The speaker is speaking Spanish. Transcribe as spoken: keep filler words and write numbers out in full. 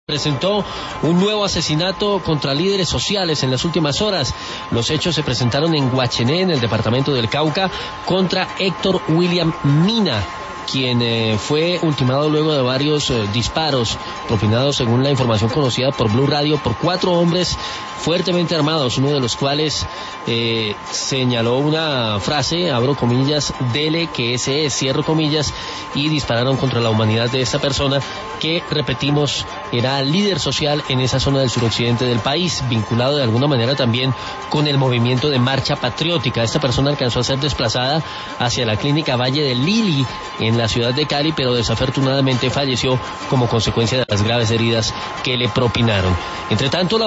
Presentó un nuevo asesinato contra líderes sociales en las últimas horas. Los hechos se presentaron en Guachené, en el departamento del Cauca, contra Héctor William Mina, quien eh, fue ultimado luego de varios eh, disparos propinados, según la información conocida por Blue Radio, por cuatro hombres fuertemente armados, uno de los cuales eh, señaló una frase, abro comillas, dele que ese es, cierro comillas, y dispararon contra la humanidad de esta persona que, repetimos, era líder social en esa zona del suroccidente del país, vinculado de alguna manera también con el movimiento de Marcha Patriótica. Esta persona alcanzó a ser desplazada hacia la clínica Valle del Lili en la ciudad de Cali, pero desafortunadamente falleció como consecuencia de las graves heridas que le propinaron. Entre tanto, la